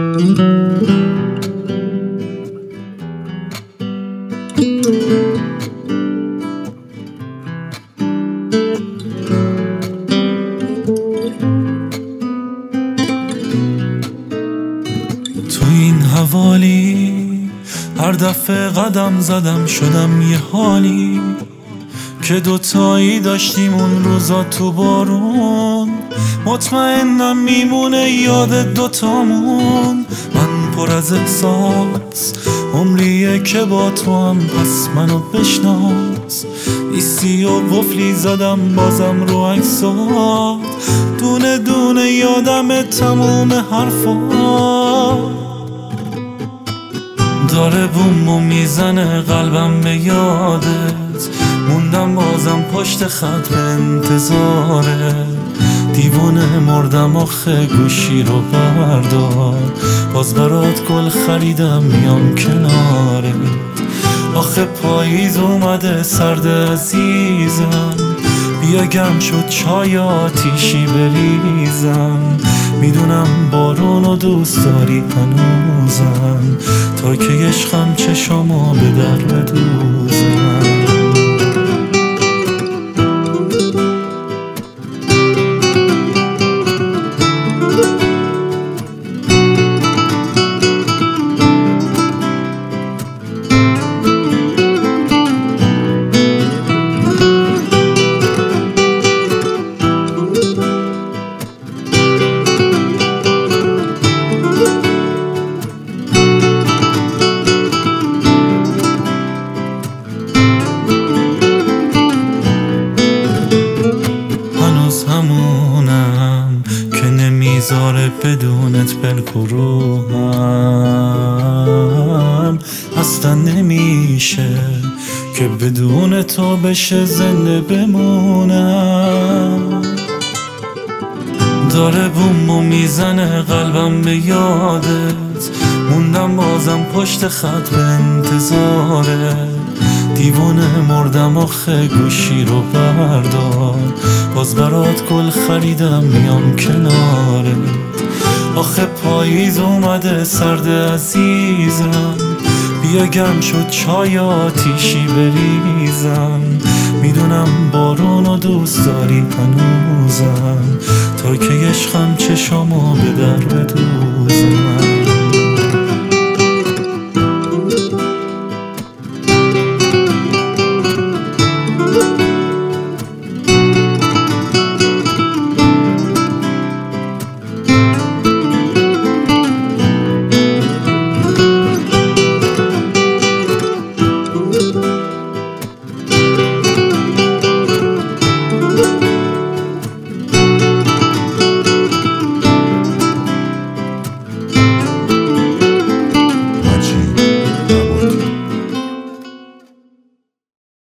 تو این حوالی هر دفعه قدم زدم شدم یه حالی که دوتایی داشتیم اون روزا تو بارون. مطمئنم میمونه یاد دوتامون. من پر از احساس عمریه که با تو هم، پس منو بشناس. ایسی و وفلی زدم بازم رو عکسات، دونه دونه یادم تموم حرفات. داره بومو میزنه قلبم به یادت، موندم بازم پشت خط به انتظاره. دیوونه مردم آخه گوشی رو بردار، باز برات گل خریدم میام کنارت. آخه پاییز اومده سرد عزیزم، بیا گرم شد چای آتیشی بریزم. میدونم بارونو دوست داری هنوزم، تا که عشقم چشامو به در بدوزم. همونم که نمیذاره بدونت بلکروهم. اصلا نمیشه که بدون تو بشه زنده بمونم. داره بومو میزنه قلبم به یادت، موندم بازم پشت خط به انتظاره. دیوونه مردم آخه گوشی رو بردار، باز برات گل خریدم میام کنارت. آخه پاییز اومده سرد عزیزم، بیا گرم شد چای آتیشی بریزم. میدونم بارونو دوست داری هنوزم، تا که عشقم چشامو به در بدوزم.